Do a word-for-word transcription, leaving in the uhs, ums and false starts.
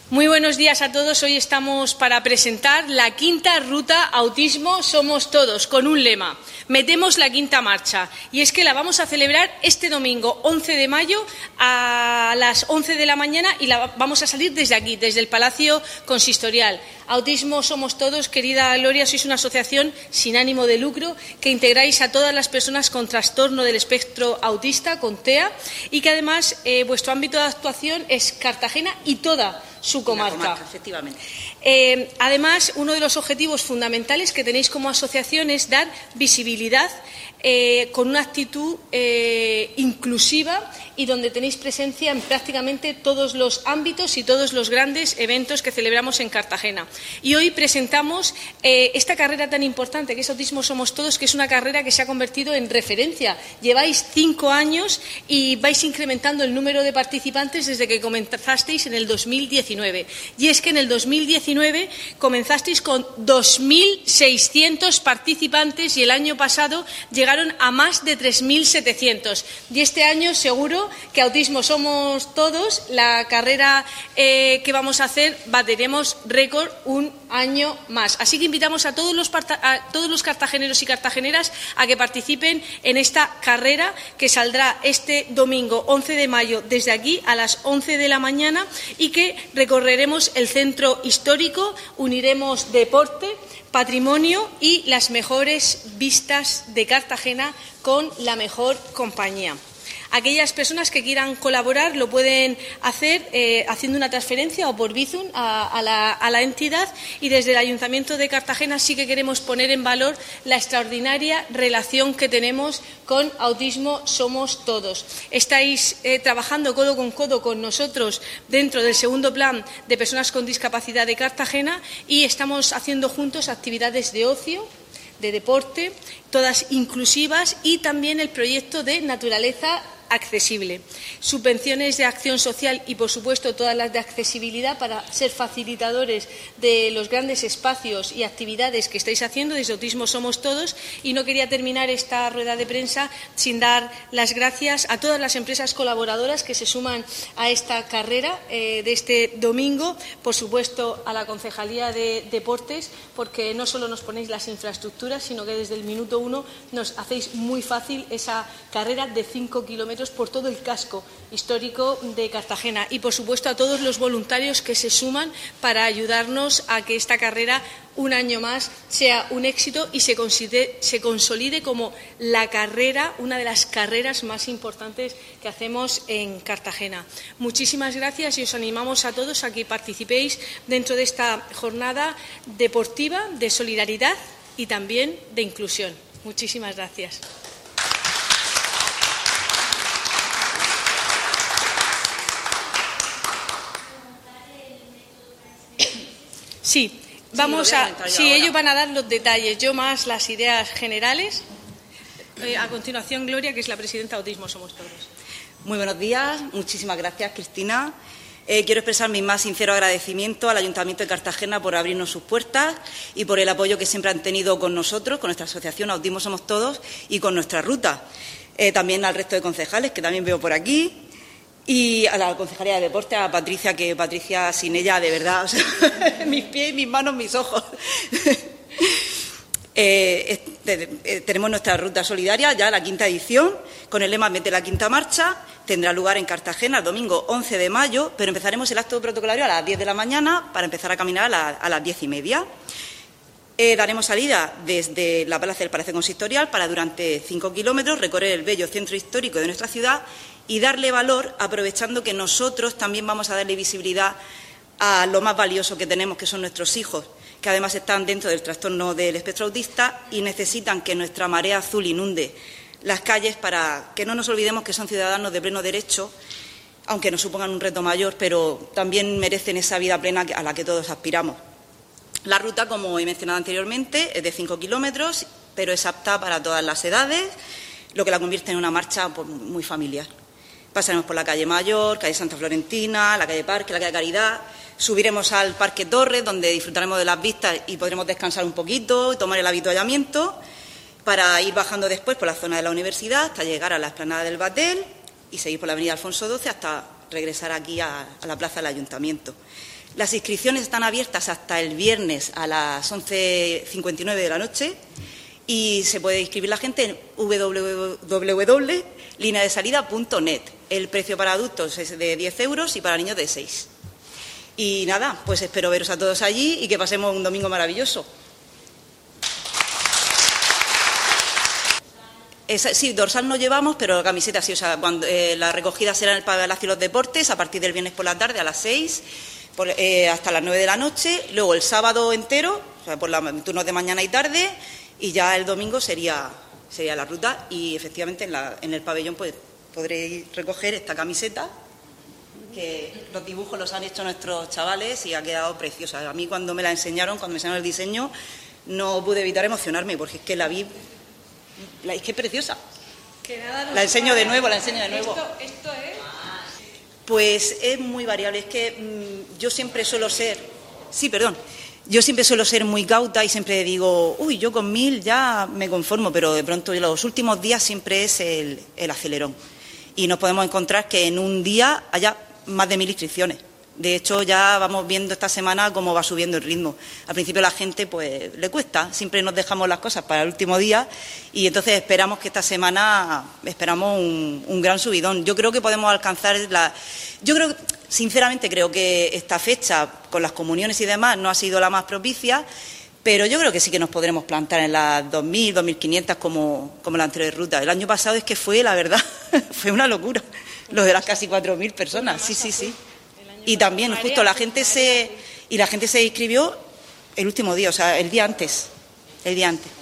Muy buenos días a todos. Hoy estamos para presentar la quinta ruta Autismo Somos Todos, con un lema: metemos la quinta marcha. Y es que la vamos a celebrar este domingo, once de mayo, a las once de la mañana, y la vamos a salir desde aquí, desde el Palacio Consistorial. Autismo Somos Todos, querida Gloria, sois una asociación sin ánimo de lucro que integráis a todas las personas con trastorno del espectro autista, con T E A, y que además eh, vuestro ámbito de actuación es Cartagena y toda su comarca. comarca efectivamente. Eh, además, uno de los objetivos fundamentales que tenéis como asociación es dar visibilidad eh, con una actitud eh, inclusiva, y donde tenéis presencia en prácticamente todos los ámbitos y todos los grandes eventos que celebramos en Cartagena. Y hoy presentamos eh, esta carrera tan importante que es Autismo Somos Todos, que es una carrera que se ha convertido en referencia. Lleváis cinco años y vais incrementando el número de participantes desde que comenzasteis en el dos mil diecinueve. Y es que en el dos mil diecinueve comenzasteis con dos mil seiscientos participantes y el año pasado llegaron a más de tres mil setecientos. Y este año seguro que Autismo Somos Todos, la carrera eh, que vamos a hacer, bateremos récord un año más. Así que invitamos a todos los, a todos los cartageneros y cartageneras a que participen en esta carrera, que saldrá este domingo once de mayo desde aquí a las once de la mañana, y que recorreremos el centro histórico, uniremos deporte, patrimonio y las mejores vistas de Cartagena con la mejor compañía. Aquellas personas que quieran colaborar lo pueden hacer eh, haciendo una transferencia o por Bizum a, a, la, a la entidad, y desde el Ayuntamiento de Cartagena sí que queremos poner en valor la extraordinaria relación que tenemos con Autismo Somos Todos. Estáis eh, trabajando codo con codo con nosotros dentro del segundo plan de personas con discapacidad de Cartagena, y estamos haciendo juntos actividades de ocio, de deporte, todas inclusivas, y también el proyecto de naturaleza accesible, subvenciones de acción social y, por supuesto, todas las de accesibilidad para ser facilitadores de los grandes espacios y actividades que estáis haciendo desde Autismo Somos Todos. Y no quería terminar esta rueda de prensa sin dar las gracias a todas las empresas colaboradoras que se suman a esta carrera eh, de este domingo, por supuesto a la Concejalía de Deportes, porque no solo nos ponéis las infraestructuras, sino que desde el minuto uno nos hacéis muy fácil esa carrera de cinco kilómetros por todo el casco histórico de Cartagena, y por supuesto a todos los voluntarios que se suman para ayudarnos a que esta carrera un año más sea un éxito y se, se consolide como la carrera, una de las carreras más importantes que hacemos en Cartagena. Muchísimas gracias, y os animamos a todos a que participéis dentro de esta jornada deportiva, de solidaridad y también de inclusión. Muchísimas gracias. Sí, vamos a, sí, ellos van a dar los detalles, yo más las ideas generales. Eh, a continuación, Gloria, que es la presidenta de Autismo Somos Todos. Muy buenos días, muchísimas gracias, Cristina. Eh, quiero expresar mi más sincero agradecimiento al Ayuntamiento de Cartagena por abrirnos sus puertas y por el apoyo que siempre han tenido con nosotros, con nuestra asociación Autismo Somos Todos y con nuestra ruta. Eh, también al resto de concejales, que también veo por aquí. Y a la Concejalía de Deporte, a Patricia, que Patricia sin ella, de verdad, o sea, mis pies, mis manos, mis ojos. eh, eh, tenemos nuestra ruta solidaria, ya la quinta edición, con el lema Mete la quinta marcha. Tendrá lugar en Cartagena el domingo once de mayo, pero empezaremos el acto protocolario a las diez de la mañana para empezar a caminar a, la, a las diez y media. Eh, daremos salida desde la plaza del Palacio Consistorial para, durante cinco kilómetros, recorrer el bello centro histórico de nuestra ciudad y darle valor, aprovechando que nosotros también vamos a darle visibilidad a lo más valioso que tenemos, que son nuestros hijos, que además están dentro del trastorno del espectro autista y necesitan que nuestra marea azul inunde las calles, para que no nos olvidemos que son ciudadanos de pleno derecho, aunque nos supongan un reto mayor, pero también merecen esa vida plena a la que todos aspiramos. La ruta, como he mencionado anteriormente, es de cinco kilómetros, pero es apta para todas las edades, lo que la convierte en una marcha pues, muy familiar. Pasaremos por la calle Mayor, calle Santa Florentina, la calle Parque, la calle Caridad. Subiremos al Parque Torres, donde disfrutaremos de las vistas y podremos descansar un poquito y tomar el avituallamiento, para ir bajando después por la zona de la universidad hasta llegar a la explanada del Batel y seguir por la avenida Alfonso doce hasta regresar aquí a, a la plaza del Ayuntamiento. Las inscripciones están abiertas hasta el viernes a las once cincuenta y nueve de la noche y se puede inscribir la gente en w w w punto línea de salida punto net. El precio para adultos es de diez euros y para niños de seis. Y nada, pues espero veros a todos allí y que pasemos un domingo maravilloso. Esa, sí, dorsal no llevamos, pero camiseta sí. O sea, cuando, eh, la recogida será en el Palacio de los Deportes a partir del viernes por la tarde a las seis por, eh, hasta las nueve de la noche. Luego el sábado entero, o sea, por los turnos de mañana y tarde, y ya el domingo sería, sería la ruta. Y efectivamente en, la, en el pabellón pues podréis recoger esta camiseta, que los dibujos los han hecho nuestros chavales y ha quedado preciosa. A mí cuando me la enseñaron, cuando me enseñaron el diseño, no pude evitar emocionarme porque es que la vi. La, es que es preciosa. Que nada nos la enseño de nuevo, la enseño de nuevo. Esto, esto es... Pues es muy variable. Es que mmm, yo siempre suelo ser... Sí, perdón. Yo siempre suelo ser muy cauta y siempre digo, uy, yo con mil ya me conformo, pero de pronto los últimos días siempre es el, el acelerón. Y nos podemos encontrar que en un día haya más de mil inscripciones. De hecho, ya vamos viendo esta semana cómo va subiendo el ritmo. Al principio a la gente pues le cuesta, siempre nos dejamos las cosas para el último día y entonces esperamos que esta semana esperamos un, un gran subidón. Yo creo que podemos alcanzar la... Yo creo, sinceramente, creo que esta fecha con las comuniones y demás no ha sido la más propicia, pero yo creo que sí que nos podremos plantar en las dos mil, dos mil quinientas como, como la anterior ruta. El año pasado es que fue, la verdad, fue una locura, lo de las casi cuatro mil personas, sí, sí, sí. Y también justo la gente se y la gente se inscribió el último día, o sea, el día antes, el día antes.